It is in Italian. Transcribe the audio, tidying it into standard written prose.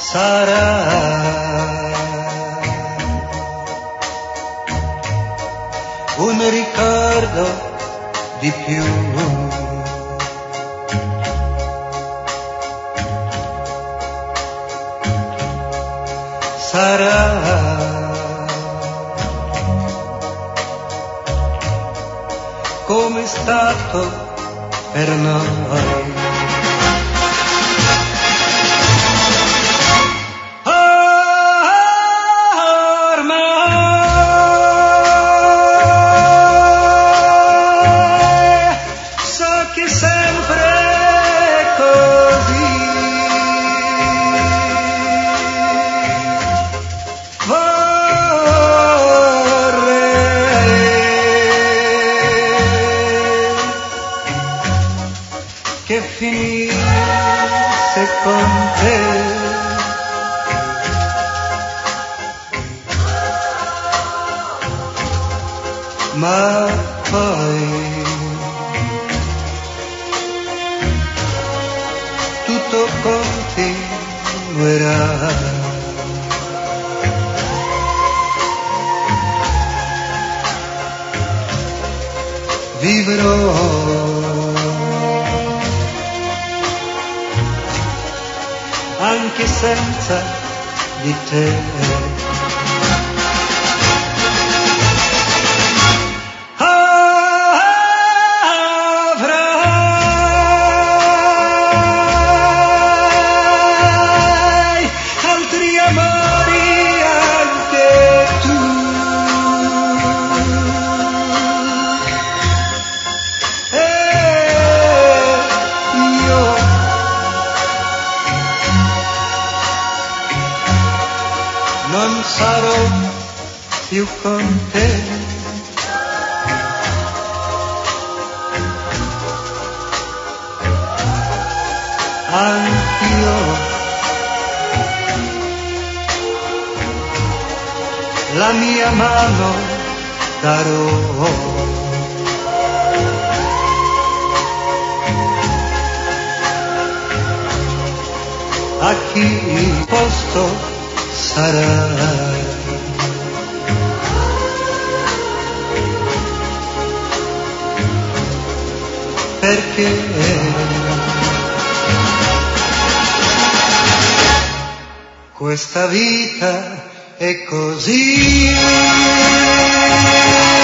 sarà un ricordo di più. Sarà come è stato per noi. Che finisse con te, ma poi tutto continuerà. Vivrò anche senza di te. Avrai altri amori anche tu. E io non sarò più con te. Anch'io la mia mano darò a chi posto sarà. Perché questa vita è così.